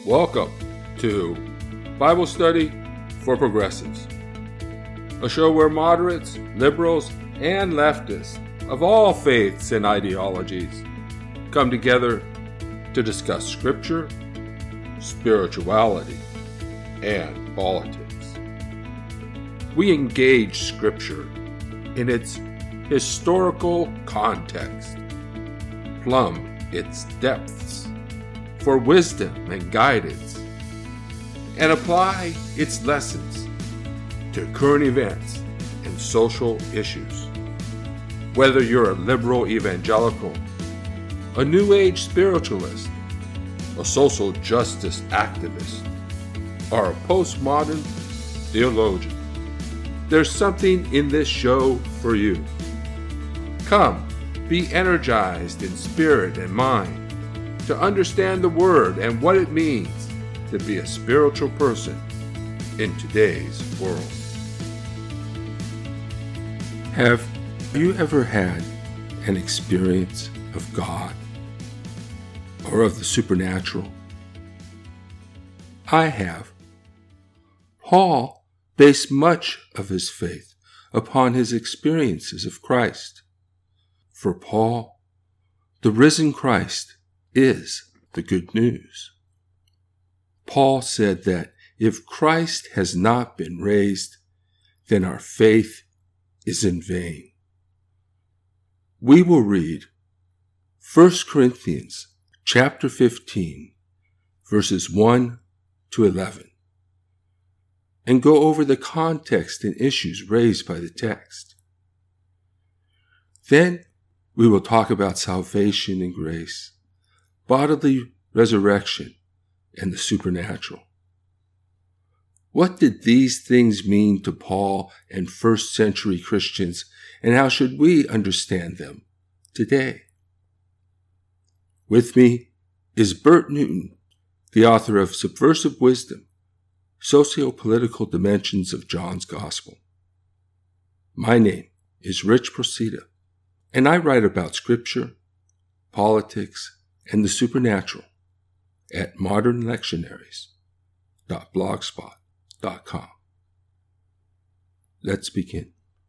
Welcome to Bible Study for Progressives, a show where moderates, liberals, and leftists of all faiths and ideologies come together to discuss Scripture, spirituality, and politics. We engage Scripture in its historical context, plumb its depths for wisdom and guidance, and apply its lessons to current events and social issues. Whether you're a liberal evangelical, a New Age spiritualist, a social justice activist, or a postmodern theologian, there's something in this show for you. Come, be energized in spirit and mind to understand the Word and what it means to be a spiritual person in today's world. Have you ever had an experience of God or of the supernatural? I have. Paul based much of his faith upon his experiences of Christ. For Paul, the risen Christ is the good news. Paul said that if Christ has not been raised, then our faith is in vain. We will read 1 Corinthians chapter 15, verses 1 to 11, and go over the context and issues raised by the text. Then we will talk about salvation and grace, bodily resurrection, and the supernatural. What did these things mean to Paul and first century Christians, and how should we understand them today? With me is Bert Newton, the author of Subversive Wisdom, Socio-Political Dimensions of John's Gospel. My name is Rich Procida, and I write about Scripture, politics, and the supernatural at modernlectionaries.blogspot.com. Let's begin.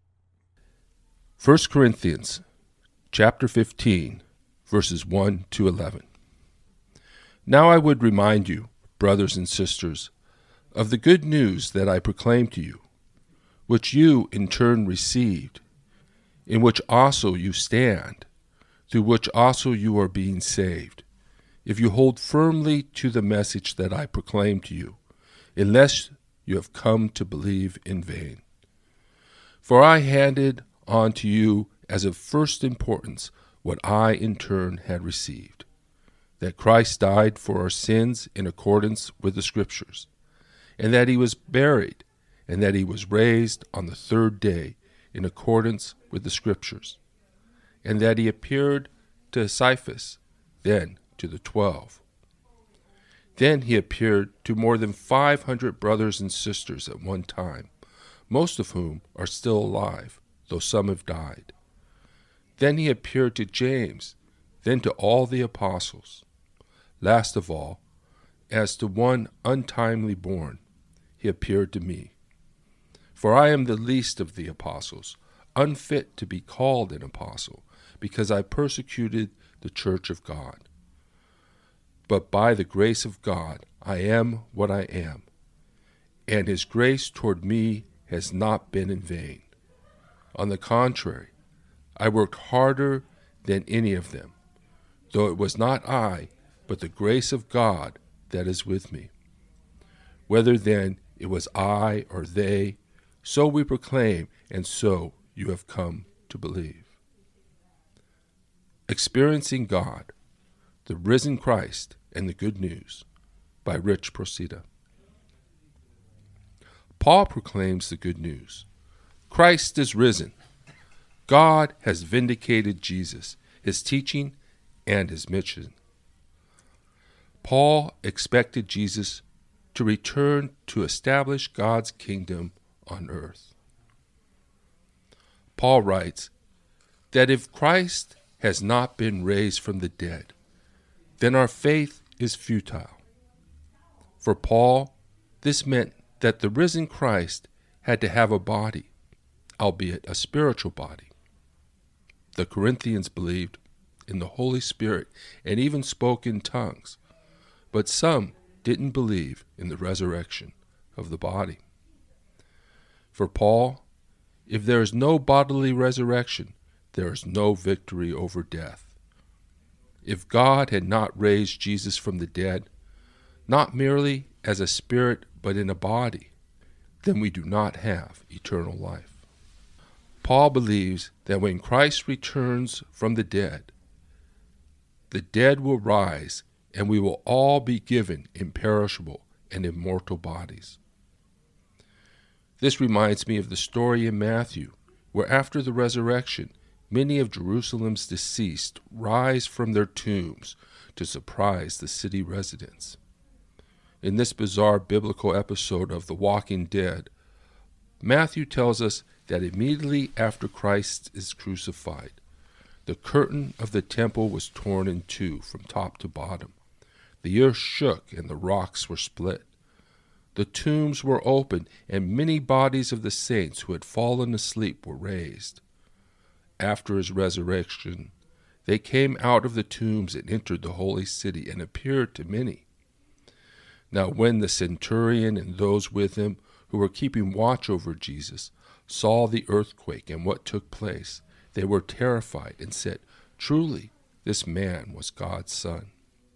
1 Corinthians chapter 15, verses 1 to 11. Now I would remind you, brothers and sisters, of the good news that I proclaimed to you, which you in turn received, in which also you stand, through which also you are being saved, if you hold firmly to the message that I proclaimed to you, unless you have come to believe in vain. For I handed on to you as of first importance what I in turn had received, that Christ died for our sins in accordance with the Scriptures, and that he was buried, and that he was raised on the third day in accordance with the Scriptures, and that he appeared to Cephas, then to the 12. Then he appeared to more than 500 brothers and sisters at one time, most of whom are still alive, though some have died. Then he appeared to James, then to all the apostles. Last of all, as to one untimely born, he appeared to me. For I am the least of the apostles, unfit to be called an apostle, because I persecuted the church of God. But by the grace of God I am what I am, and his grace toward me has not been in vain. On the contrary, I worked harder than any of them, though it was not I, but the grace of God that is with me. Whether then it was I or they, so we proclaim, and so you have come to believe. Experiencing God, the risen Christ, and the good news, by Rich Procida. Paul proclaims the good news. Christ is risen. God has vindicated Jesus, his teaching, and his mission. Paul expected Jesus to return to establish God's kingdom on earth. Paul writes that if Christ has not been raised from the dead, then our faith is futile. For Paul, this meant that the risen Christ had to have a body, albeit a spiritual body. The Corinthians believed in the Holy Spirit and even spoke in tongues, but some didn't believe in the resurrection of the body. For Paul, if there is no bodily resurrection, there is no victory over death. If God had not raised Jesus from the dead, not merely as a spirit but in a body, then we do not have eternal life. Paul believes that when Christ returns from the dead will rise, and we will all be given imperishable and immortal bodies. This reminds me of the story in Matthew, where after the resurrection, many of Jerusalem's deceased rise from their tombs to surprise the city residents. In this bizarre biblical episode of The Walking Dead, Matthew tells us that immediately after Christ is crucified, the curtain of the temple was torn in two from top to bottom. The earth shook and the rocks were split. The tombs were opened, and many bodies of the saints who had fallen asleep were raised. After his resurrection, they came out of the tombs and entered the holy city and appeared to many. Now when the centurion and those with him who were keeping watch over Jesus saw the earthquake and what took place, they were terrified and said, "Truly, this man was God's Son."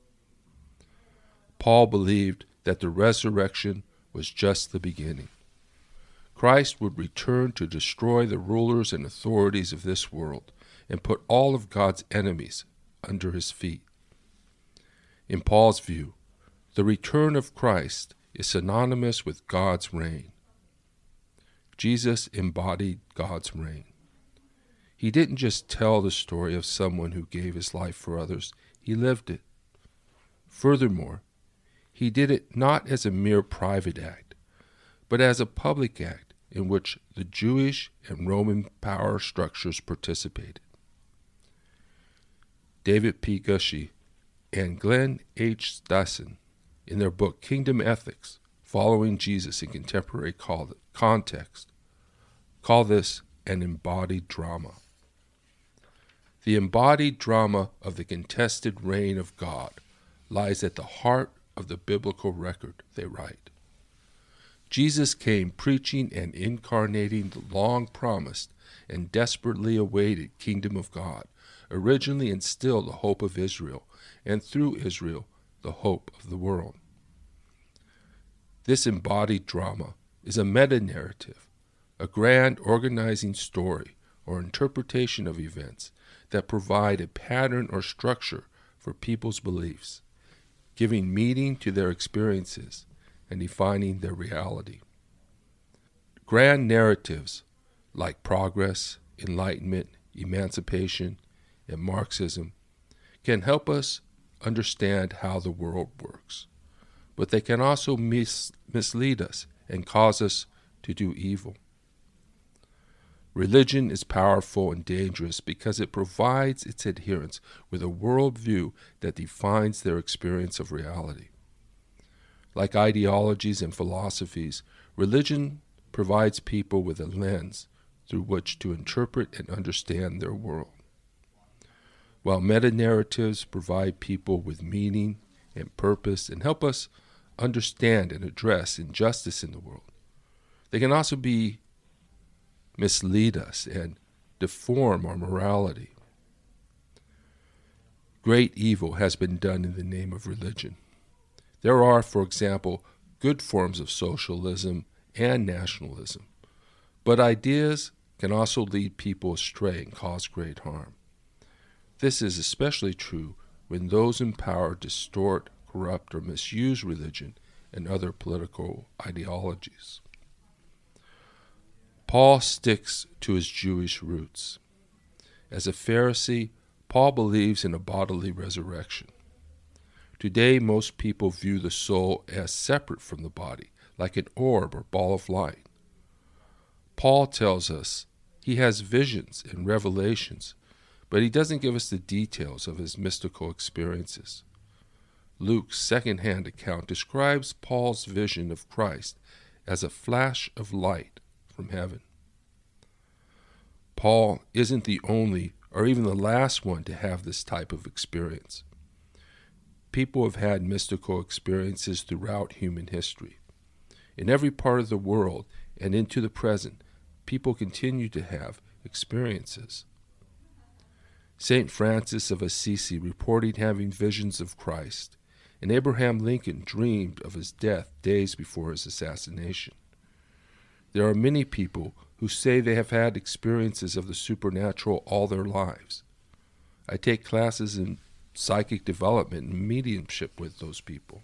Paul believed that the resurrection was just the beginning. Christ would return to destroy the rulers and authorities of this world and put all of God's enemies under his feet. In Paul's view, the return of Christ is synonymous with God's reign. Jesus embodied God's reign. He didn't just tell the story of someone who gave his life for others, he lived it. Furthermore, he did it not as a mere private act, but as a public act in which the Jewish and Roman power structures participated. David P. Gushee and Glenn H. Stassen, in their book Kingdom Ethics, Following Jesus in Contemporary Context, call this an embodied drama. The embodied drama of the contested reign of God lies at the heart of the biblical record, they write. Jesus came preaching and incarnating the long-promised and desperately awaited kingdom of God, originally and still the hope of Israel, and through Israel, the hope of the world. This embodied drama is a meta-narrative, a grand organizing story or interpretation of events that provide a pattern or structure for people's beliefs, giving meaning to their experiences and defining their reality. Grand narratives like progress, enlightenment, emancipation, and Marxism can help us understand how the world works, but they can also mislead us and cause us to do evil. Religion is powerful and dangerous because it provides its adherents with a worldview that defines their experience of reality. Like ideologies and philosophies, religion provides people with a lens through which to interpret and understand their world. While meta-narratives provide people with meaning and purpose and help us understand and address injustice in the world, they can also mislead us and deform our morality. Great evil has been done in the name of religion. There are, for example, good forms of socialism and nationalism, but ideas can also lead people astray and cause great harm. This is especially true when those in power distort, corrupt, or misuse religion and other political ideologies. Paul sticks to his Jewish roots. As a Pharisee, Paul believes in a bodily resurrection. Today, most people view the soul as separate from the body, like an orb or ball of light. Paul tells us he has visions and revelations, but he doesn't give us the details of his mystical experiences. Luke's second-hand account describes Paul's vision of Christ as a flash of light from heaven. Paul isn't the only or even the last one to have this type of experience. People have had mystical experiences throughout human history. In every part of the world and into the present, people continue to have experiences. St. Francis of Assisi reported having visions of Christ, and Abraham Lincoln dreamed of his death days before his assassination. There are many people who say they have had experiences of the supernatural all their lives. I take classes in psychic development and mediumship with those people.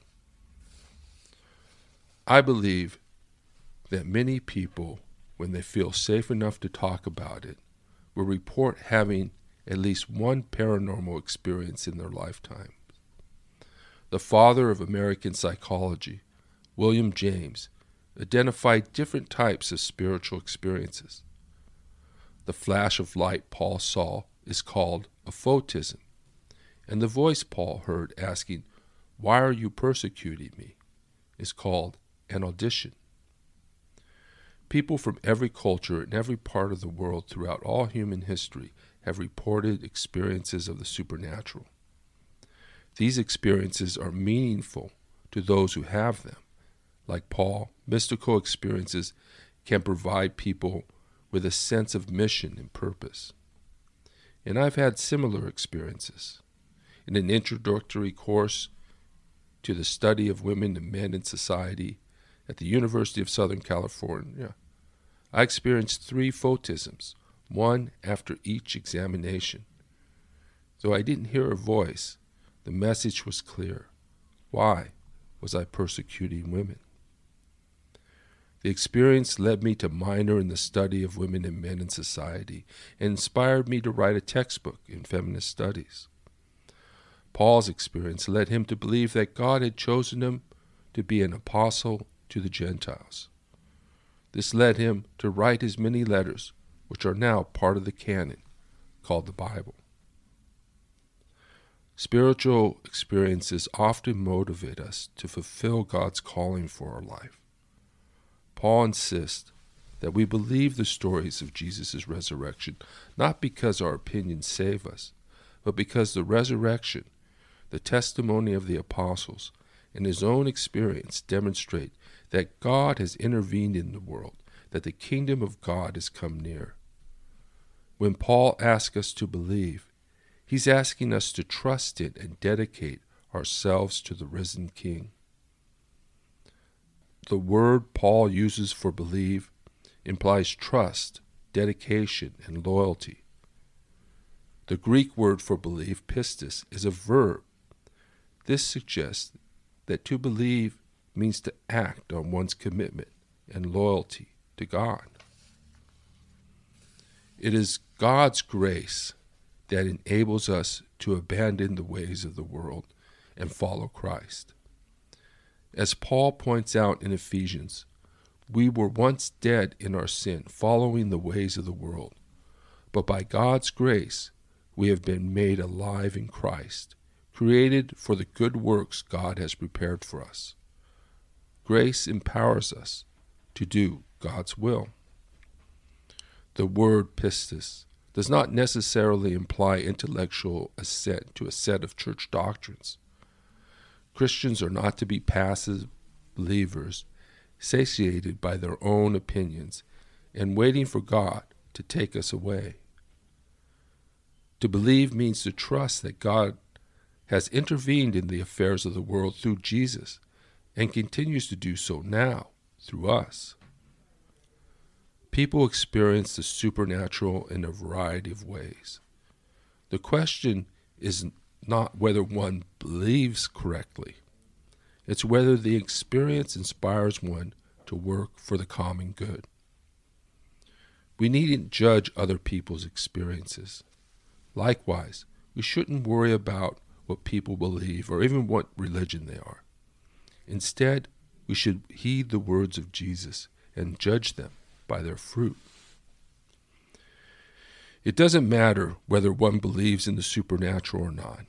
I believe that many people, when they feel safe enough to talk about it, will report having at least one paranormal experience in their lifetime. The father of American psychology, William James, identified different types of spiritual experiences. The flash of light Paul saw is called a photism, and the voice Paul heard asking, "Why are you persecuting me?" is called an audition. People from every culture and every part of the world throughout all human history have reported experiences of the supernatural. These experiences are meaningful to those who have them. Like Paul, mystical experiences can provide people with a sense of mission and purpose. And I've had similar experiences. In an introductory course to the study of women and men in society at the University of Southern California, I experienced 3 photisms, one after each examination. Though I didn't hear a voice, the message was clear. Why was I persecuting women? The experience led me to minor in the study of women and men in society and inspired me to write a textbook in feminist studies. Paul's experience led him to believe that God had chosen him to be an apostle to the Gentiles. This led him to write his many letters, which are now part of the canon, called the Bible. Spiritual experiences often motivate us to fulfill God's calling for our life. Paul insists that we believe the stories of Jesus' resurrection, not because our opinions save us, but because the resurrection, the testimony of the apostles, and his own experience demonstrate that God has intervened in the world, that the kingdom of God has come near. When Paul asks us to believe, he's asking us to trust in and dedicate ourselves to the risen King. The word Paul uses for believe implies trust, dedication, and loyalty. The Greek word for believe, pistis, is a verb. This suggests that to believe means to act on one's commitment and loyalty to God. It is God's grace that enables us to abandon the ways of the world and follow Christ. As Paul points out in Ephesians, we were once dead in our sin, following the ways of the world. But by God's grace, we have been made alive in Christ, created for the good works God has prepared for us. Grace empowers us to do God's will. The word pistis does not necessarily imply intellectual assent to a set of church doctrines. Christians are not to be passive believers, satiated by their own opinions and waiting for God to take us away. To believe means to trust that God has intervened in the affairs of the world through Jesus and continues to do so now through us. People experience the supernatural in a variety of ways. The question is not whether one believes correctly. It's whether the experience inspires one to work for the common good. We needn't judge other people's experiences. Likewise, we shouldn't worry about what people believe or even what religion they are. Instead, we should heed the words of Jesus and judge them by their fruit. It doesn't matter whether one believes in the supernatural or not.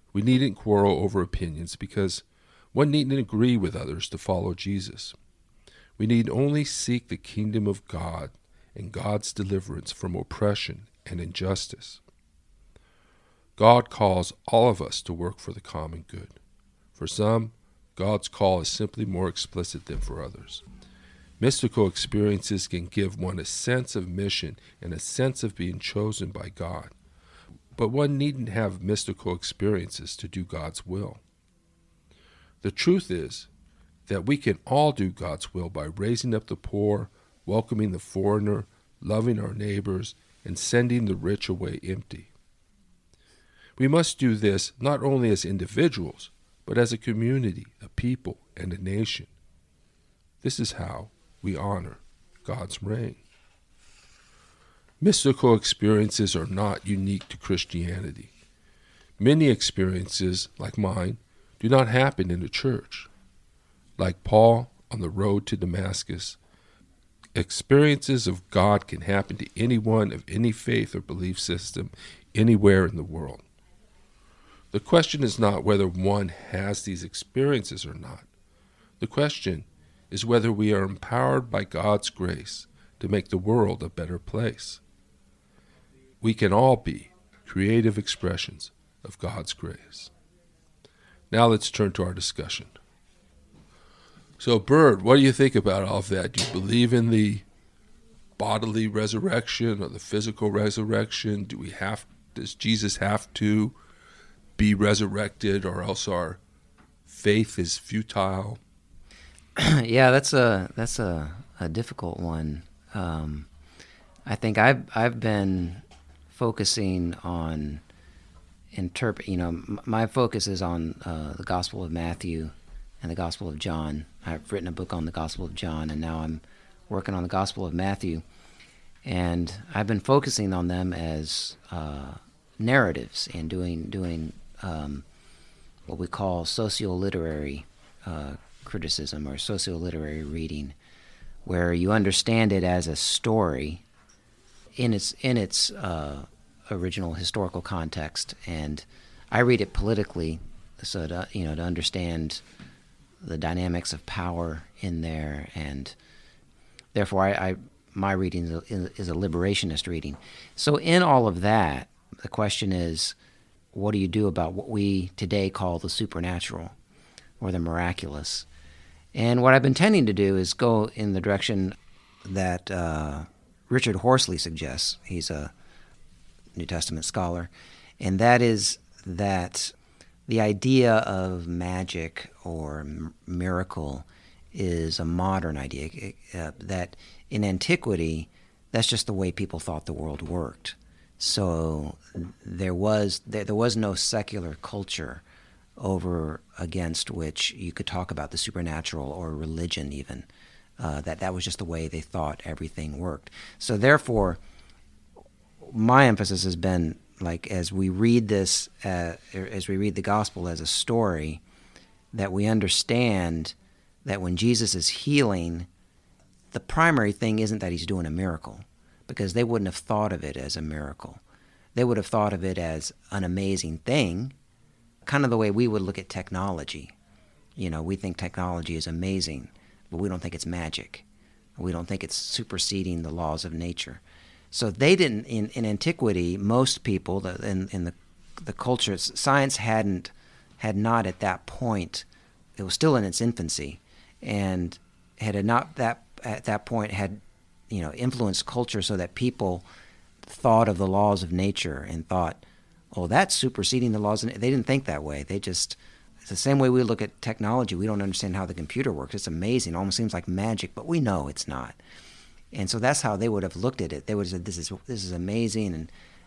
We needn't quarrel over opinions because one needn't agree with others to follow Jesus. We need only seek the kingdom of God and God's deliverance from oppression and injustice. God calls all of us to work for the common good. For some, God's call is simply more explicit than for others. Mystical experiences can give one a sense of mission and a sense of being chosen by God. But one needn't have mystical experiences to do God's will. The truth is that we can all do God's will by raising up the poor, welcoming the foreigner, loving our neighbors, and sending the rich away empty. We must do this not only as individuals, but as a community, a people, and a nation. This is how we honor God's reign. Mystical experiences are not unique to Christianity. Many experiences, like mine, do not happen in the church. Like Paul on the road to Damascus, experiences of God can happen to anyone of any faith or belief system anywhere in the world. The question is not whether one has these experiences or not. The question is whether we are empowered by God's grace to make the world a better place. We can all be creative expressions of God's grace. Now let's turn to our discussion. So, Bird, what do you think about all of that? Do you believe in the bodily resurrection or the physical resurrection? Does Jesus have to be resurrected, or else our faith is futile? Yeah, that's a difficult one. I think I've been focusing on my focus is on the Gospel of Matthew and the Gospel of John. I've written a book on the Gospel of John, and now I'm working on the Gospel of Matthew. And I've been focusing on them as narratives and doing what we call socio-literary criticism or socio-literary reading, where you understand it as a story in its original historical context, and I read it politically, so to understand the dynamics of power in there, and therefore my reading is a liberationist reading. So in all of that, the question is, what do you do about what we today call the supernatural or the miraculous? And what I've been tending to do is go in the direction that Richard Horsley suggests. He's a New Testament scholar, and that is that the idea of magic or miracle is a modern idea, that in antiquity, that's just the way people thought the world worked. So there was no secular culture over against which you could talk about the supernatural or religion even. That was just the way they thought everything worked. So therefore, my emphasis has been, like, as we read this, as we read the gospel as a story, that we understand that when Jesus is healing, the primary thing isn't that he's doing a miracle, because they wouldn't have thought of it as a miracle. They would have thought of it as an amazing thing, kind of the way we would look at technology. We think technology is amazing, but we don't think it's magic. We don't think it's superseding the laws of nature. So they didn't, in antiquity, most people, in the culture, science had not at that point, it was still in its infancy, and had not at that point had influenced culture so that people thought of the laws of nature and thought, oh, that's superseding the laws. They didn't think that way. It's the same way we look at technology. We don't understand how the computer works. It's amazing. It almost seems like magic, but we know it's not. And so that's how they would have looked at it. They would have said, this is amazing,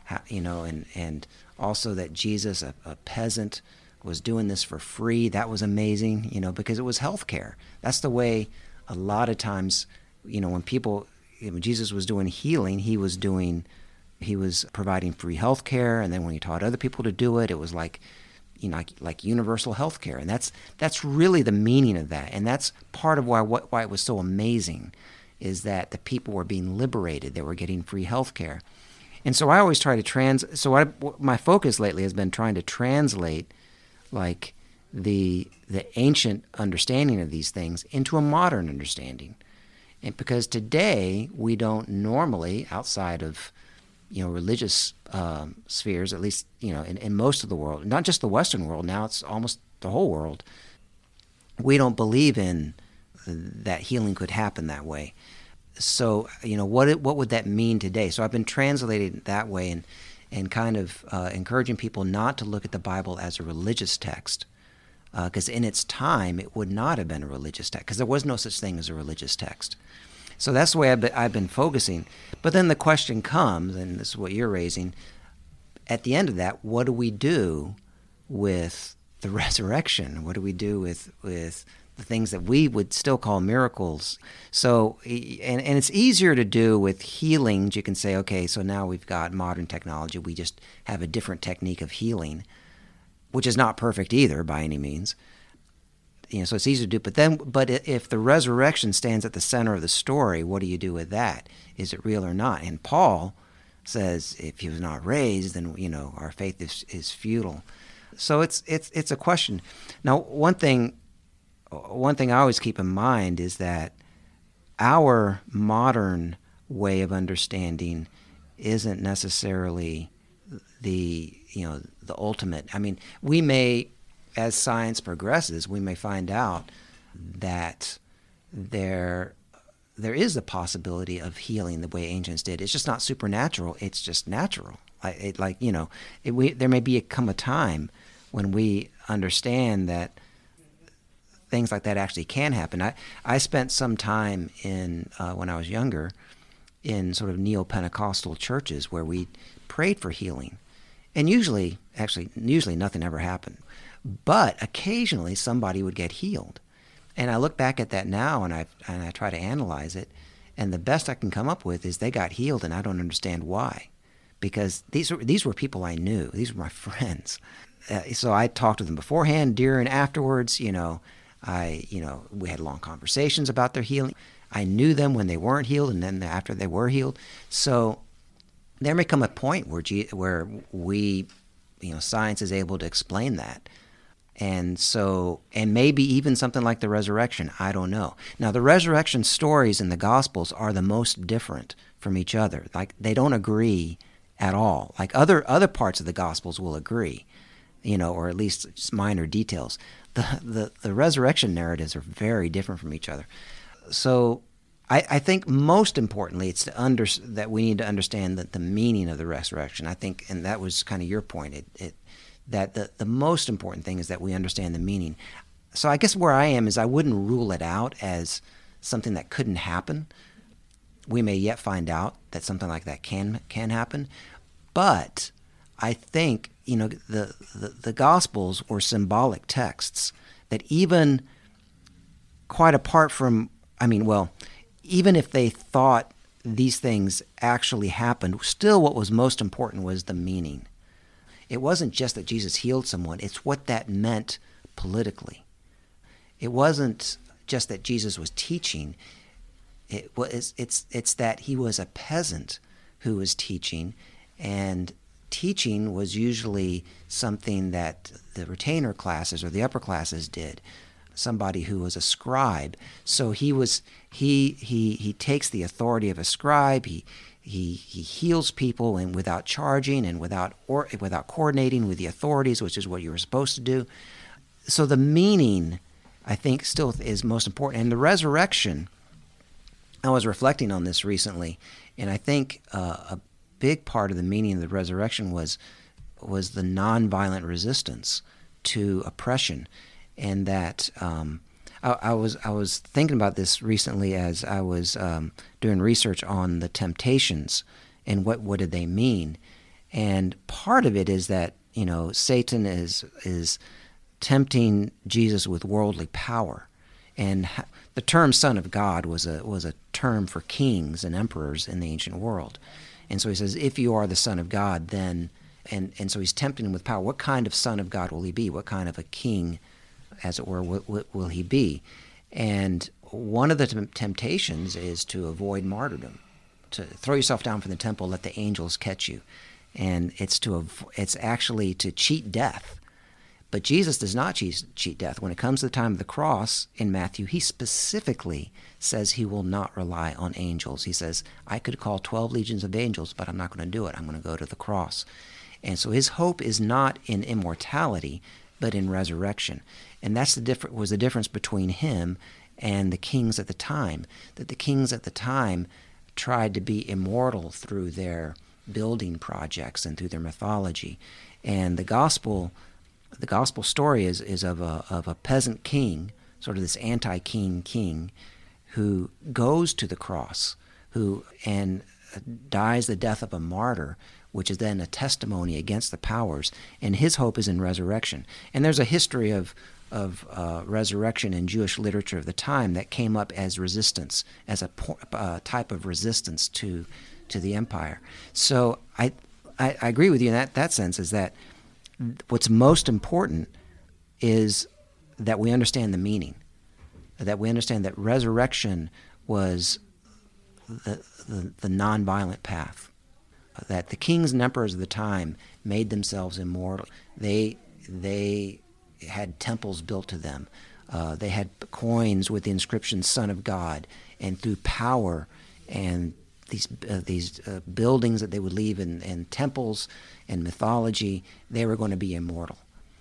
and also that Jesus, a peasant, was doing this for free. That was amazing, because it was healthcare. That's the way a lot of times, when Jesus was doing healing, he was providing free healthcare, and then when he taught other people to do it, it was like universal healthcare. And that's really the meaning of that. And that's part of why it was so amazing, is that the people were being liberated. They were getting free health care. And so I always try to my focus lately has been trying to translate like the ancient understanding of these things into a modern understanding. And because today we don't normally, outside of religious spheres, at least in most of the world, not just the Western world, now it's almost the whole world, we don't believe in that healing could happen that way. So what would that mean today? So I've been translating it that way and kind of encouraging people not to look at the Bible as a religious text, because in its time it would not have been a religious text, because there was no such thing as a religious text. So that's the way I've been focusing. But then the question comes, and this is what you're raising, at the end of that, what do we do with the resurrection? What do we do with the things that we would still call miracles? So, and it's easier to do with healings. You can say, okay, so now we've got modern technology. We just have a different technique of healing, which is not perfect either by any means. So it's easy to do. But if the resurrection stands at the center of the story, what do you do with that? Is it real or not? And Paul says, if he was not raised, then our faith is futile. So it's a question. Now, one thing I always keep in mind is that our modern way of understanding isn't necessarily the ultimate. I mean, we may, as science progresses, we may find out that there is a possibility of healing the way ancients did. It's just not supernatural. It's just natural. There may come a time when we understand that things like that actually can happen. I spent some time when I was younger in sort of neo-Pentecostal churches where we prayed for healing. And usually nothing ever happened. But occasionally somebody would get healed. And I look back at that now and I try to analyze it, and the best I can come up with is they got healed and I don't understand why. Because these were people I knew. These were my friends. So I talked to them beforehand, during, afterwards. We had long conversations about their healing. I knew them when they weren't healed and then after they were healed. So there may come a point where we, science is able to explain that. And maybe even something like the resurrection, I don't know. Now, the resurrection stories in the Gospels are the most different from each other. Like, they don't agree at all. Like, other parts of the Gospels will agree, or at least just minor details. The resurrection narratives are very different from each other. So I think most importantly, it's that we need to understand the meaning of the resurrection. I think, and that was kind of your point, that the most important thing is that we understand the meaning. So I guess where I am is I wouldn't rule it out as something that couldn't happen. We may yet find out that something like that can happen. But I think, the Gospels were symbolic texts that even quite apart from, even if they thought these things actually happened, still what was most important was the meaning. It wasn't just that Jesus healed someone, it's what that meant politically. It wasn't just that Jesus was teaching. It's that he was a peasant who was teaching, and teaching was usually something that the retainer classes or the upper classes did. Somebody who was a scribe. So he takes the authority of a scribe. He heals people and without charging and without coordinating with the authorities, which is what you were supposed to do. So the meaning, I think, still is most important. And the resurrection, I was reflecting on this recently, and I think a big part of the meaning of the resurrection was the nonviolent resistance to oppression. And that I was thinking about this recently as I was doing research on the temptations and what did they mean. And part of it is that Satan is tempting Jesus with worldly power, and the term "Son of God" was a term for kings and emperors in the ancient world. And so he says, if you are the Son of God, then and so he's tempting him with power. What kind of Son of God will he be? What kind of a king, as it were, will he be? And one of the temptations is to avoid martyrdom, to throw yourself down from the temple, let the angels catch you. And it's actually to cheat death. But Jesus does not cheat death. When it comes to the time of the cross in Matthew, he specifically says he will not rely on angels. He says, I could call 12 legions of angels, but I'm not going to do it. I'm going to go to the cross. And so his hope is not in immortality, but in resurrection. And that's was the difference between him and the kings at the time, that the kings at the time tried to be immortal through their building projects and through their mythology. And the gospel story is of a peasant king, sort of this anti-king king, who goes to the cross, and dies the death of a martyr, which is then a testimony against the powers. And his hope is in resurrection. And there's a history of resurrection in Jewish literature of the time that came up as resistance, as a type of resistance to the empire. So I agree with you in that sense, is that what's most important is that we understand the meaning, that we understand that resurrection was the nonviolent path, that the kings and emperors of the time made themselves immortal. They had temples built to them. They had coins with the inscription Son of God, and through power and these buildings that they would leave in temples and mythology, they were going to be immortal.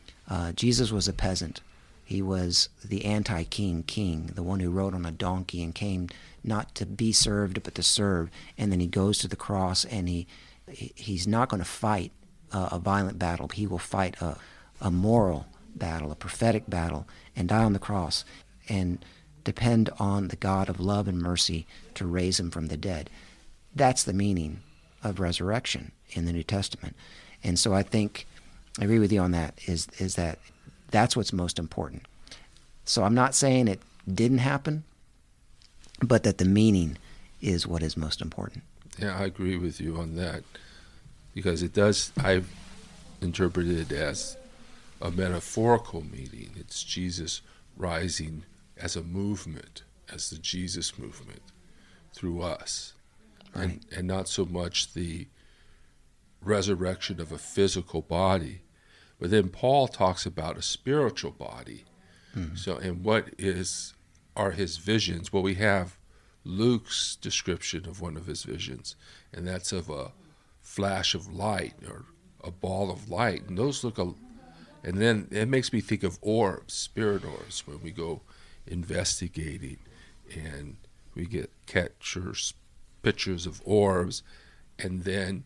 Jesus was a peasant. He was the anti-king king, the one who rode on a donkey and came not to be served but to serve. And then he goes to the cross, and he's not going to fight a violent battle. He will fight a moral battle, a prophetic battle, and die on the cross and depend on the God of love and mercy to raise him from the dead. That's the meaning of resurrection in the New Testament. And so I think I agree with you on that, is that that's what's most important. So I'm not saying it didn't happen, but that the meaning is what is most important. Yeah, I agree with you on that, because it does, I've interpreted it as a metaphorical meaning. It's Jesus rising as a movement, as the Jesus movement through us. Right. And not so much the resurrection of a physical body, but then Paul talks about a spiritual body. Mm-hmm. So, and what are his visions? Well, we have Luke's description of one of his visions, and that's of a flash of light or a ball of light, and those look and then it makes me think of orbs, spirit orbs, when we go investigating and we get pictures of orbs, and then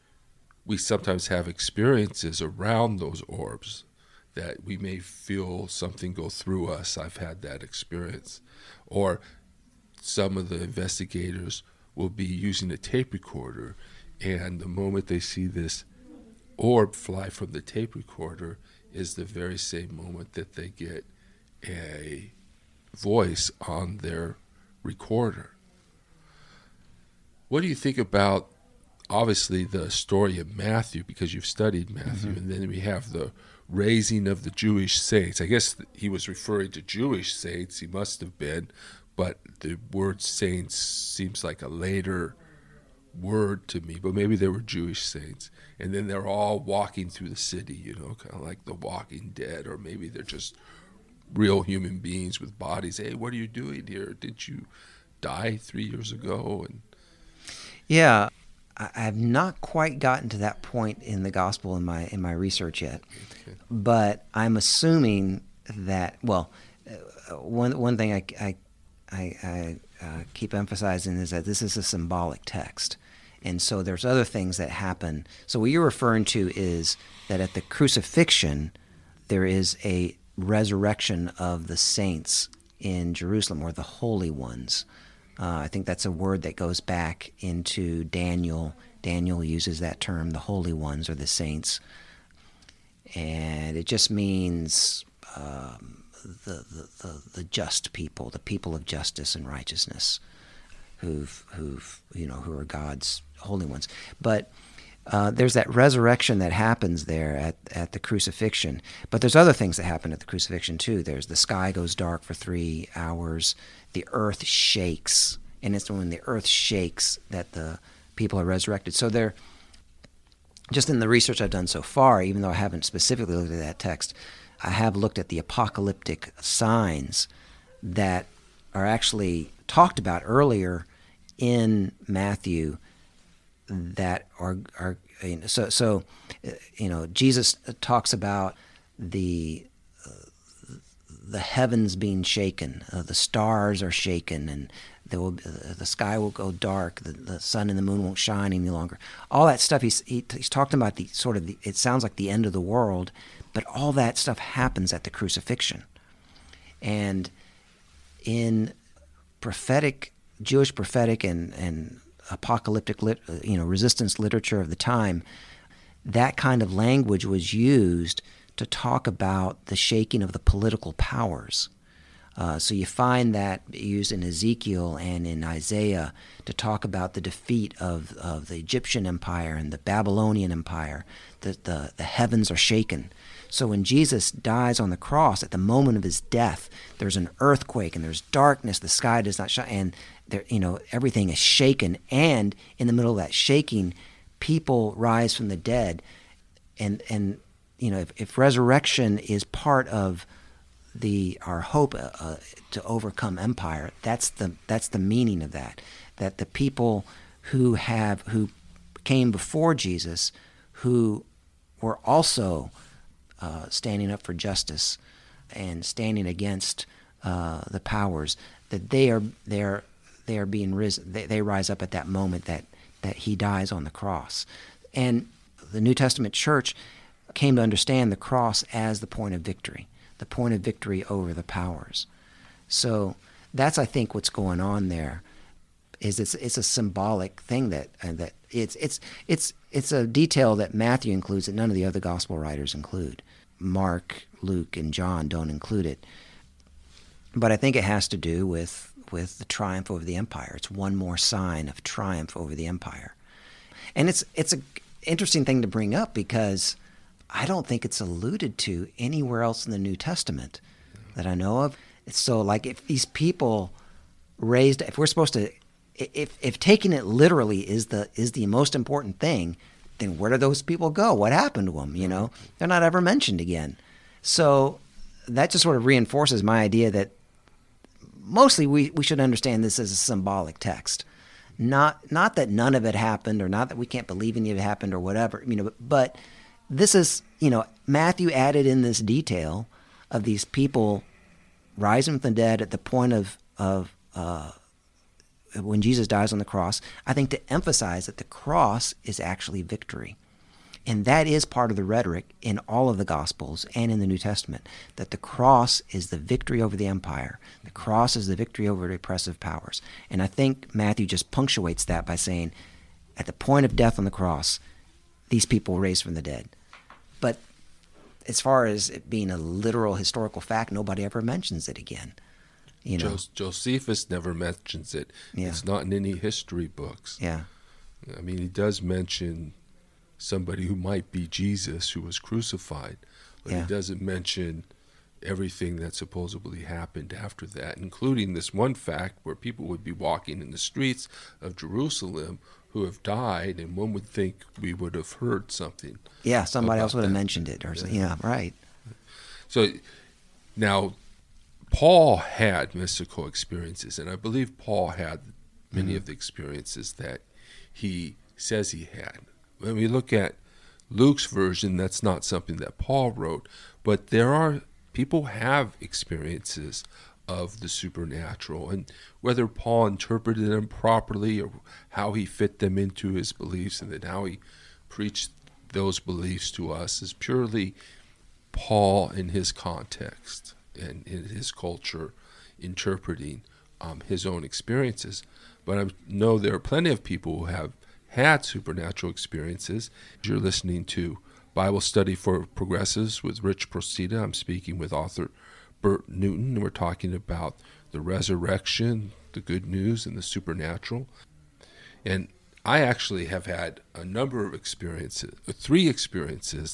we sometimes have experiences around those orbs that we may feel something go through us. I've had that experience. Or some of the investigators will be using a tape recorder, and the moment they see this orb fly from the tape recorder is the very same moment that they get a voice on their recorder. What do you think about, obviously, the story of Matthew, because you've studied Matthew, and then we have the raising of the Jewish saints. I guess he was referring to Jewish saints, he must have been, but the word saints seems like a later word to me, but maybe they were Jewish saints. And then they're all walking through the city, kind of like the Walking Dead, or maybe they're just real human beings with bodies. Hey, what are you doing here? Did you die 3 years ago? And yeah, I have not quite gotten to that point in the gospel in my research yet, okay. But I'm assuming that, well, one thing I keep emphasizing is that this is a symbolic text, and so there's other things that happen. So what you're referring to is that at the crucifixion there is a resurrection of the saints in Jerusalem, or the holy ones. I think that's a word that goes back into Daniel. Daniel uses that term, the holy ones, or the saints. And it just means the just people, the people of justice and righteousness, who are God's holy ones. But there's that resurrection that happens there at the crucifixion. But there's other things that happen at the crucifixion too. There's the sky goes dark for 3 hours. The earth shakes, and it's when the earth shakes that the people are resurrected. So they're, just in the research I've done so far, even though I haven't specifically looked at that text, I have looked at the apocalyptic signs that are actually talked about earlier in Matthew that are Jesus talks about the heavens being shaken, the stars are shaken, and the sky will go dark, the sun and the moon won't shine any longer. All that stuff he's talking about it sounds like the end of the world, but all that stuff happens at the crucifixion. And in Jewish prophetic and apocalyptic resistance literature of the time, that kind of language was used to talk about the shaking of the political powers. So you find that used in Ezekiel and in Isaiah to talk about the defeat of the Egyptian empire and the Babylonian empire. The heavens are shaken. So when Jesus dies on the cross, at the moment of his death, there's an earthquake and there's darkness. The sky does not shine, and there, everything is shaken. And in the middle of that shaking, people rise from the dead. And if resurrection is part of our hope to overcome empire, that's the meaning of that. That the people who came before Jesus, who were also standing up for justice and standing against the powers, that they are being risen. They rise up at that moment that he dies on the cross. And the New Testament church came to understand the cross as the point of victory over the powers. So that's, I think, what's going on there. Is it's a symbolic thing that it's a detail that Matthew includes that none of the other gospel writers include. Mark, Luke, and John don't include it. But I think it has to do with the triumph over the empire. It's one more sign of triumph over the empire. And it's an interesting thing to bring up because I don't think it's alluded to anywhere else in the New Testament that I know of. So, like, if these people if we're supposed to, if taking it literally is the most important thing, then where do those people go? What happened to them? They're not ever mentioned again. So that just sort of reinforces my idea that mostly we should understand this as a symbolic text. Not that none of it happened, or not that we can't believe any of it happened, or whatever. But this is, Matthew added in this detail of these people rising from the dead at the point of when Jesus dies on the cross, I think to emphasize that the cross is actually victory. And that is part of the rhetoric in all of the Gospels and in the New Testament, that the cross is the victory over the empire. The cross is the victory over the oppressive powers. And I think Matthew just punctuates that by saying, at the point of death on the cross, these people were raised from the dead. But as far as it being a literal historical fact, nobody ever mentions it again. Josephus never mentions it. Yeah. It's not in any history books. Yeah. I mean, he does mention somebody who might be Jesus who was crucified, but he doesn't mention everything that supposedly happened after that, including this one fact where people would be walking in the streets of Jerusalem who have died, and one would think we would have heard something. Yeah, somebody else would have mentioned it. Right. So now, Paul had mystical experiences, and I believe Paul had many of the experiences that he says he had. When we look at Luke's version, that's not something that Paul wrote, but people have experiences of the supernatural, and whether Paul interpreted them properly or how he fit them into his beliefs and then how he preached those beliefs to us is purely Paul in his context and in his culture interpreting his own experiences. But I know there are plenty of people who have had supernatural experiences. You're listening to Bible Study for Progressives with Rich Procida. I'm speaking with author Bert Newton, and we're talking about the resurrection, the good news, and the supernatural. And I actually have had a number of experiences, 3 experiences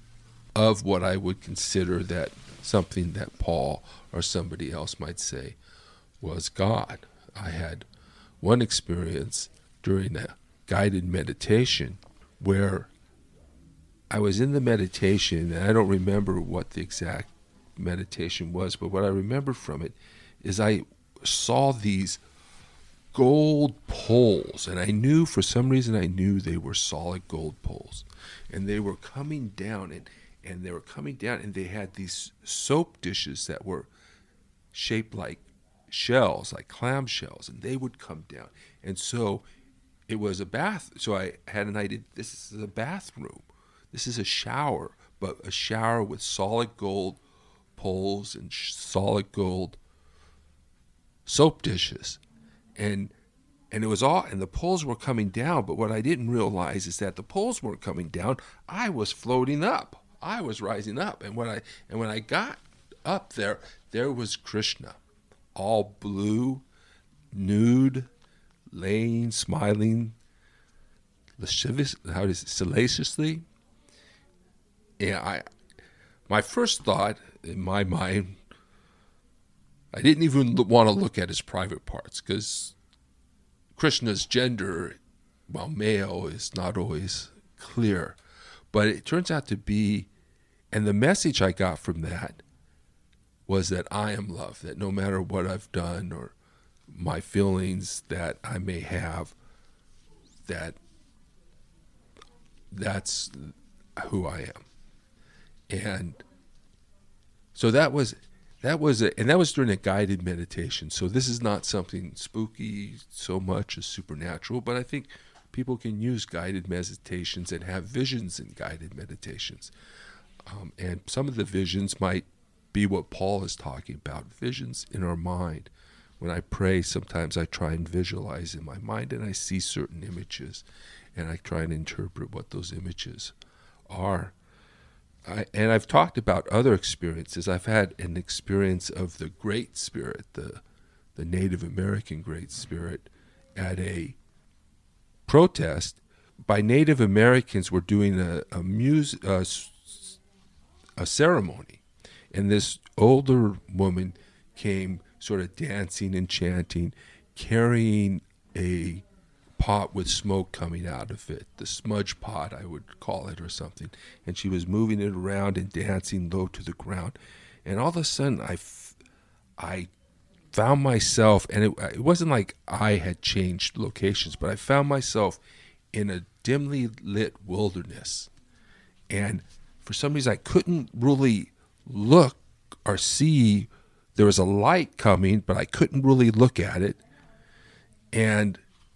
of what I would consider that something that Paul or somebody else might say was God. I had one experience during a guided meditation where I was in the meditation, and I don't remember what the exact meditation was, but what I remember from it is I saw these gold poles, and I knew, for some reason, I knew they were solid gold poles, and they were coming down, and they were coming down, and they had these soap dishes that were shaped like shells, like clam shells, and they would come down. And so it was a bath. So I had an idea, this is a bathroom. This is a shower, but a shower with solid gold poles and solid gold soap dishes. And it was all, and the poles were coming down, but what I didn't realize is that the poles weren't coming down. I was floating up. I was rising up. And when I got up there was Krishna, all blue, nude, laying, smiling, salaciously. And my first thought in my mind, I didn't even want to look at his private parts, because Krishna's gender, while male, is not always clear. But it turns out to be, and the message I got from that was that I am love, that no matter what I've done or my feelings that I may have, that's who I am. And so that was during a guided meditation. So this is not something spooky so much as supernatural, but I think people can use guided meditations and have visions in guided meditations. And some of the visions might be what Paul is talking about, visions in our mind. When I pray, sometimes I try and visualize in my mind, and I see certain images, and I try and interpret what those images are. And I've talked about other experiences. I've had an experience of the Great Spirit, the Native American Great Spirit, at a protest by Native Americans. Were doing a ceremony, and this older woman came sort of dancing and chanting, carrying a pot with smoke coming out of it, the smudge pot, I would call it, or something. And she was moving it around and dancing low to the ground. And all of a sudden, I found myself, and it wasn't like I had changed locations, but I found myself in a dimly lit wilderness. And for some reason, I couldn't really look or see. There was a light coming, but I couldn't really look at it. And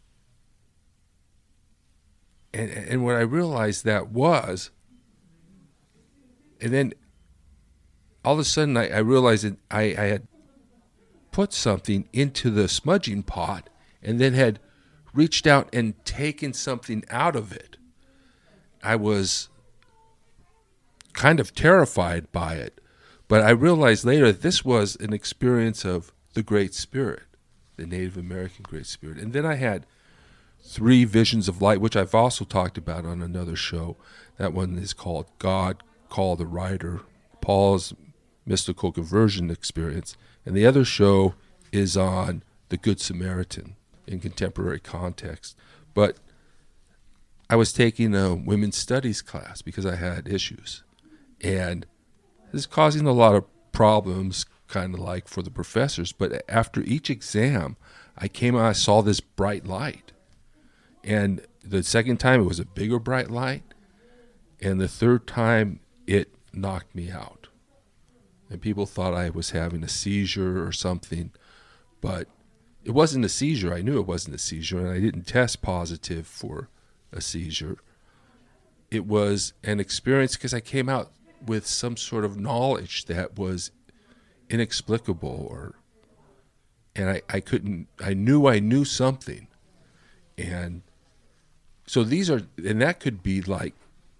what I realized that was, and then all of a sudden I realized that I had put something into the smudging pot and then had reached out and taken something out of it. I was kind of terrified by it, but I realized later that this was an experience of the Great Spirit, the Native American Great Spirit. And then I had 3 visions of light, which I've also talked about on another show. That one is called God Call the Rider, Paul's mystical conversion experience. And the other show is on the Good Samaritan in contemporary context. But I was taking a women's studies class because I had issues. And this is causing a lot of problems, kind of like for the professors. But after each exam, I came out, I saw this bright light. And the second time, it was a bigger bright light. And the third time, it knocked me out. And people thought I was having a seizure or something. But it wasn't a seizure. I knew it wasn't a seizure, and I didn't test positive for a seizure. It was an experience because I came out with some sort of knowledge that was inexplicable, and I knew something. And so and that could be like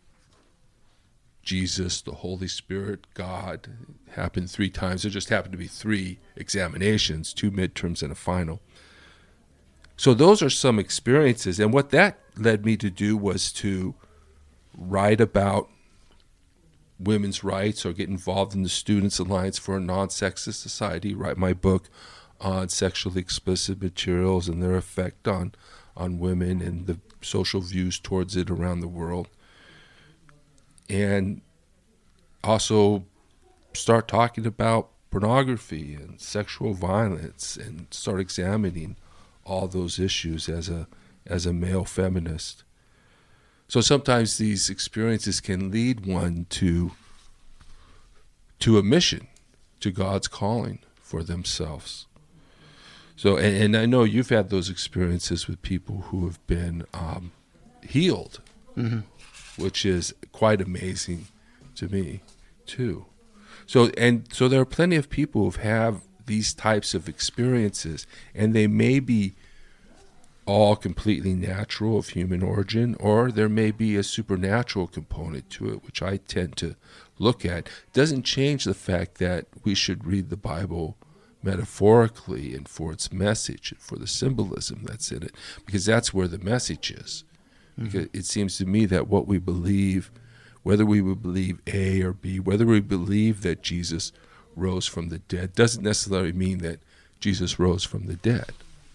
Jesus, the Holy Spirit, God. It happened 3 times. There just happened to be 3 examinations, 2 midterms and a final. So those are some experiences. And what that led me to do was to write about women's rights or get involved in the Students' Alliance for a Non-Sexist Society, write my book on sexually explicit materials and their effect on women and the social views towards it around the world. and also start talking about pornography and sexual violence and start examining all those issues as a male feminist. So sometimes these experiences can lead one to a mission, to God's calling for themselves. So, and I know you've had those experiences with people who have been healed, which is quite amazing to me, too. So there are plenty of people who have these types of experiences, and they may be all completely natural, of human origin, or there may be a supernatural component to it, which I tend to look at. It doesn't change the fact that we should read the Bible metaphorically and for its message and for the symbolism that's in it, because that's where the message is. Because it seems to me that what we believe, whether we would believe A or B, whether we believe that Jesus rose from the dead, doesn't necessarily mean that Jesus rose from the dead.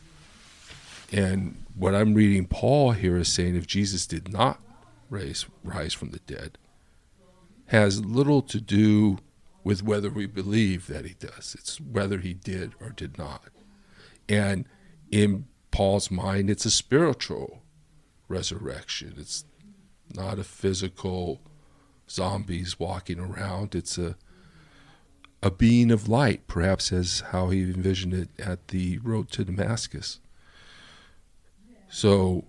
And what I'm reading Paul here is saying, if Jesus did not rise from the dead, has little to do with whether we believe that he does. It's whether he did or did not. And in Paul's mind, it's a spiritual resurrection. It's not a physical zombies walking around. It's a being of light, perhaps as how he envisioned it at the road to Damascus. So,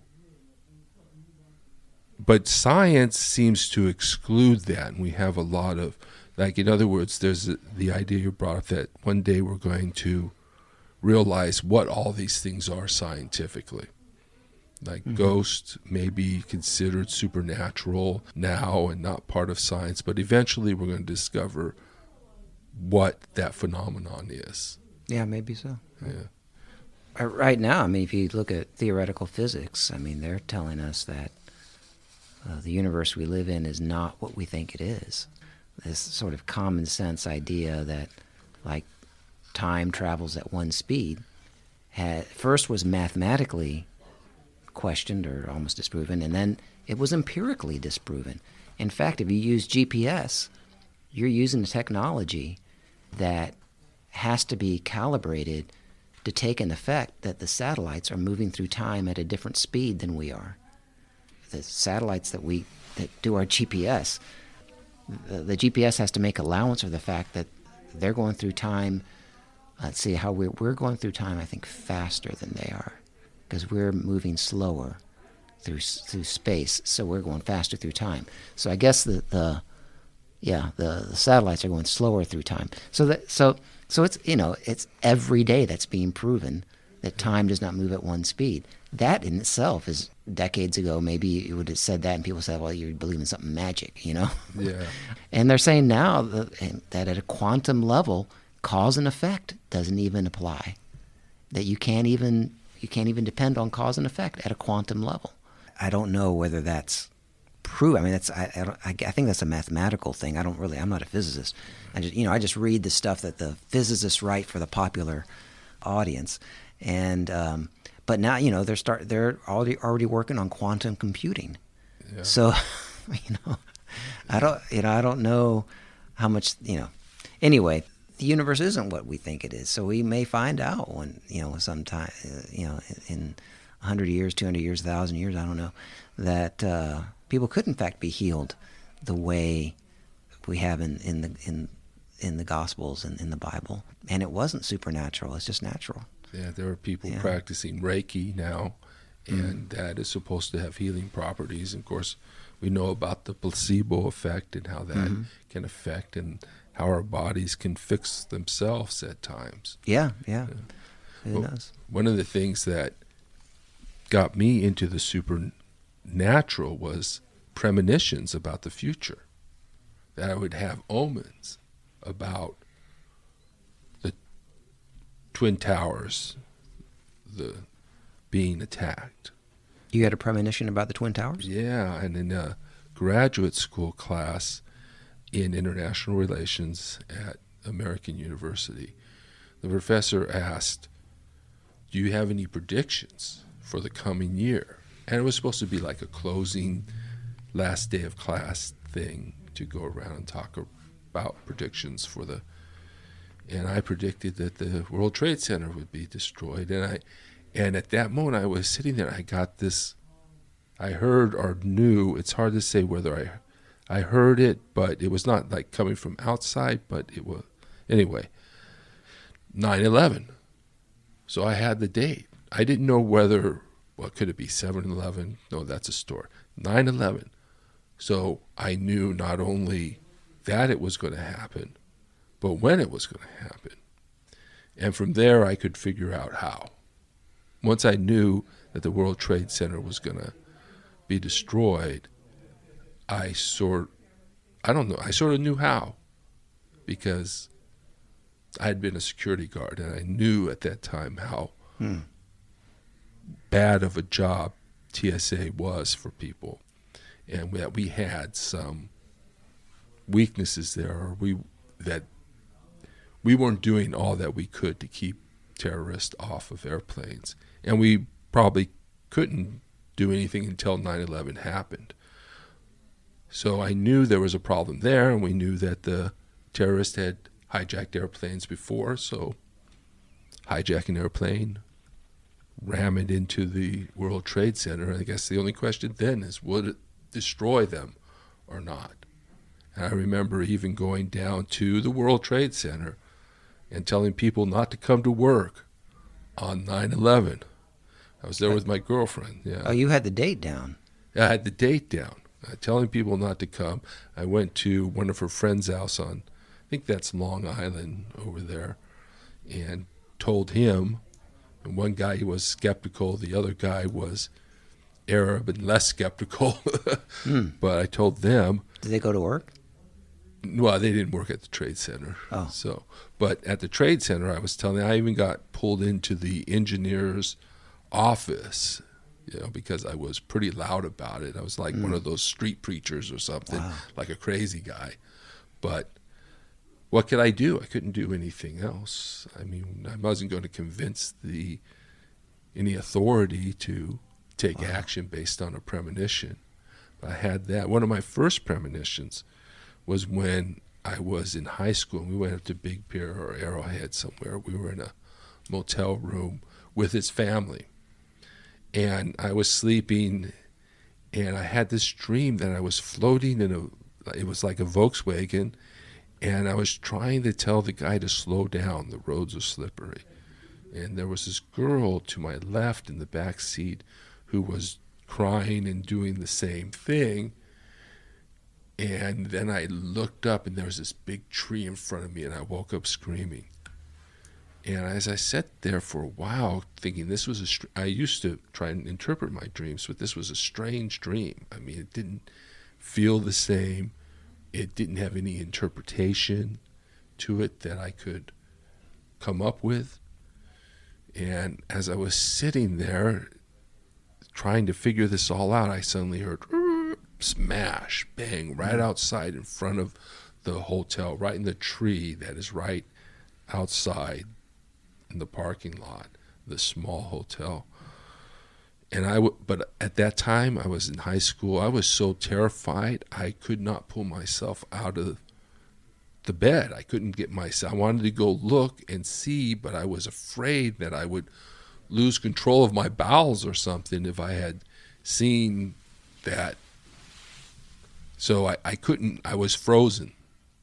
but science seems to exclude that, and we have a lot of, like, in other words, there's the idea you brought up that one day we're going to realize what all these things are scientifically. Like ghosts may be considered supernatural now and not part of science, but eventually we're going to discover what that phenomenon is. Yeah, maybe so. Yeah. Right now, I mean, if you look at theoretical physics, I mean, they're telling us that the universe we live in is not what we think it is. This sort of common sense idea that, like, time travels at one speed first was mathematically questioned or almost disproven, and then it was empirically disproven. In fact, if you use GPS, you're using a technology that has to be calibrated to take an effect that the satellites are moving through time at a different speed than we are. The satellites that do our GPS, the GPS has to make allowance for the fact that they're going through time. Let's see how we're going through time, I think, faster than they are, because we're moving slower through space, so we're going faster through time. So I guess the satellites are going slower through time. So it's, it's every day that's being proven that time does not move at one speed. That in itself is, decades ago, maybe you would have said that and people said, well, you believe in something magic, Yeah. And they're saying now that at a quantum level, cause and effect doesn't even apply. That you can't even depend on cause and effect at a quantum level. I don't know whether that's prove. I mean, I think that's a mathematical thing. I'm not a physicist. I just read the stuff that the physicists write for the popular audience, and but now they're already working on quantum computing. Yeah. So, I don't know how much Anyway, the universe isn't what we think it is. So we may find out when sometime in 100 years, 200 years, 1,000 years, I don't know, that people could in fact be healed the way we have in the Gospels and in the Bible, and it wasn't supernatural; it's just natural. Yeah, there are people practicing Reiki now, and that is supposed to have healing properties. And of course, we know about the placebo effect and how that can affect and how our bodies can fix themselves at times. Yeah. It does. One of the things that got me into the supernatural was premonitions about the future, that I would have omens about the Twin Towers being attacked. You had a premonition about the Twin Towers? Yeah, and in a graduate school class in international relations at American University, the professor asked, do you have any predictions for the coming year? And it was supposed to be like a closing last day of class thing to go around and talk about predictions for and I predicted that the World Trade Center would be destroyed. And at that moment I was sitting there, I got this, I heard or knew, it's hard to say whether I heard it, but it was not like coming from outside, but it was, anyway, 9/11. So I had the date. I didn't know whether, what could it be, 7/11? No, that's a store. 9/11. So I knew not only that it was going to happen, but when it was going to happen. And from there, I could figure out how. Once I knew that the World Trade Center was going to be destroyed, I sort of knew how, because I had been a security guard, and I knew at that time how bad of a job TSA was for people, and that we had some weaknesses there, or that we weren't doing all that we could to keep terrorists off of airplanes, and we probably couldn't do anything until 9/11 happened. So I knew there was a problem there, and we knew that the terrorists had hijacked airplanes before, so hijack an airplane, ram it into the World Trade Center. I guess the only question then is, would it destroy them or not? And I remember even going down to the World Trade Center and telling people not to come to work on 9/11. I was there with my girlfriend. Yeah. Oh, you had the date down. I had the date down. Telling people not to come. I went to one of her friend's house on, I think that's Long Island over there, and told him. And one guy, he was skeptical. The other guy was Arab and less skeptical. But I told them. Did they go to work? Well, they didn't work at the Trade Center. Oh. So, but at the Trade Center, I was telling them, I even got pulled into the engineer's office, because I was pretty loud about it. I was like one of those street preachers or something, like a crazy guy. But what could I do? I couldn't do anything else. I mean, I wasn't going to convince any authority to take action based on a premonition. But I had that. One of my first premonitions was when I was in high school, and we went up to Big Pier or Arrowhead somewhere. We were in a motel room with his family. And I was sleeping, and I had this dream that I was floating it was like a Volkswagen, and I was trying to tell the guy to slow down. The roads are slippery. And there was this girl to my left in the back seat who was crying and doing the same thing. And then I looked up, and there was this big tree in front of me, and I woke up screaming. And as I sat there for a while, thinking this was I used to try and interpret my dreams, but this was a strange dream. I mean, it didn't feel the same. It didn't have any interpretation to it that I could come up with. And as I was sitting there trying to figure this all out, I suddenly heard smash, bang, right outside in front of the hotel, right in the tree that is right outside in the parking lot, the small hotel. And but at that time, I was in high school. I was so terrified, I could not pull myself out of the bed. I couldn't get myself. I wanted to go look and see, but I was afraid that I would lose control of my bowels or something if I had seen that. So I couldn't. I was frozen.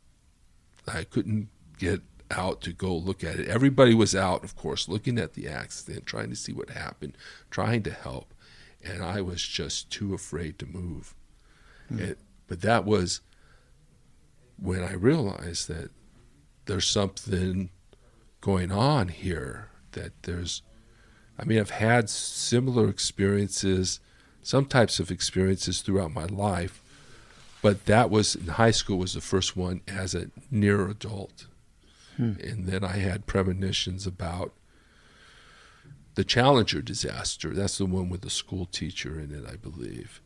I couldn't get out to go look at it. Everybody was out, of course, looking at the accident, trying to see what happened, trying to help, and I was just too afraid to move. But that was when I realized that there's something going on here, that I've had similar experiences, some types of experiences throughout my life, but that was, in high school, was the first one as a near adult. And then I had premonitions about the Challenger disaster. That's the one with the school teacher in it, I believe.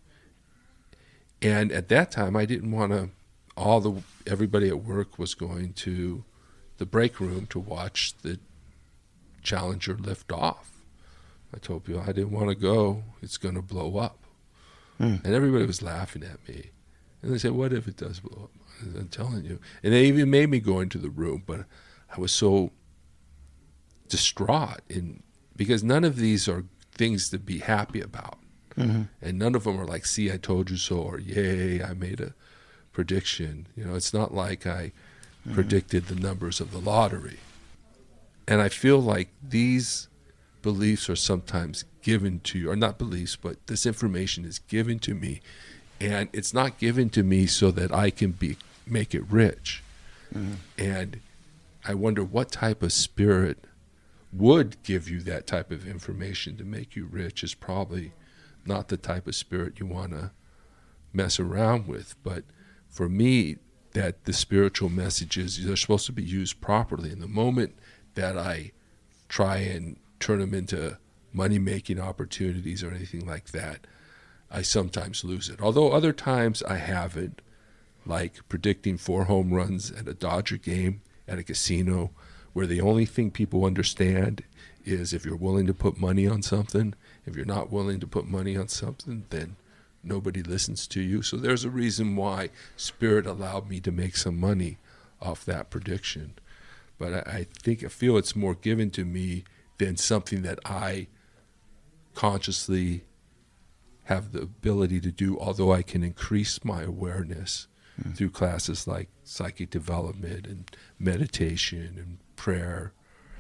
And at that time, I didn't want to, everybody at work was going to the break room to watch the Challenger lift off. I told people I didn't want to go. It's going to blow up. And everybody was laughing at me. And they say, what if it does blow up? I'm telling you. And they even made me go into the room, but I was so distraught because none of these are things to be happy about. Mm-hmm. And none of them are like, see, I told you so, or yay, I made a prediction. It's not like I predicted the numbers of the lottery. And I feel like these beliefs are sometimes given to you, or not beliefs, but this information is given to me. And it's not given to me so that I can make it rich. Mm-hmm. And I wonder what type of spirit would give you that type of information to make you rich is probably not the type of spirit you want to mess around with. But for me, that the spiritual messages, they're supposed to be used properly. And the moment that I try and turn them into money-making opportunities or anything like that, I sometimes lose it. Although other times I haven't, like predicting 4 home runs at a Dodger game at a casino, where the only thing people understand is if you're willing to put money on something. If you're not willing to put money on something, then nobody listens to you. So there's a reason why Spirit allowed me to make some money off that prediction. But I feel it's more given to me than something that I consciously have the ability to do, although I can increase my awareness through classes like psychic development and meditation and prayer.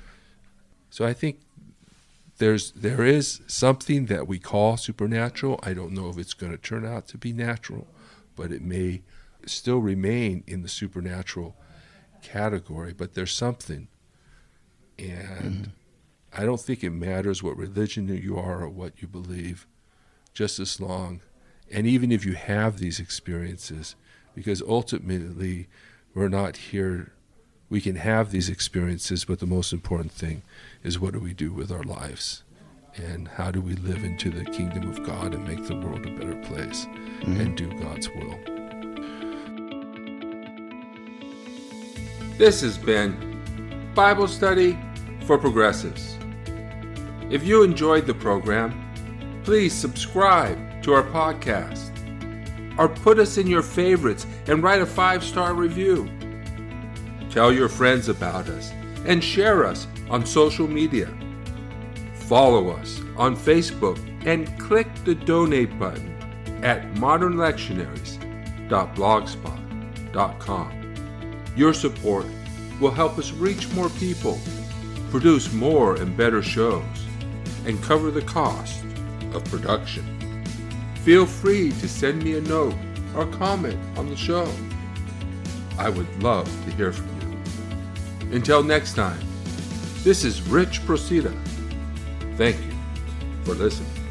So I think there is something that we call supernatural. I don't know if it's going to turn out to be natural, but it may still remain in the supernatural category, but there's something. And I don't think it matters what religion you are or what you believe, just as long, and even if you have these experiences, because ultimately we're not here, we can have these experiences, but the most important thing is what do we do with our lives, and how do we live into the kingdom of God and make the world a better place and do God's will. This has been Bible Study for Progressives. If you enjoyed the program, please subscribe to our podcast, or put us in your favorites and write a 5-star review. Tell your friends about us and share us on social media. Follow us on Facebook and click the donate button at modernlectionaries.blogspot.com. Your support will help us reach more people, produce more and better shows, and cover the cost of production. Feel free to send me a note or comment on the show. I would love to hear from you. Until next time, this is Rich Procida. Thank you for listening.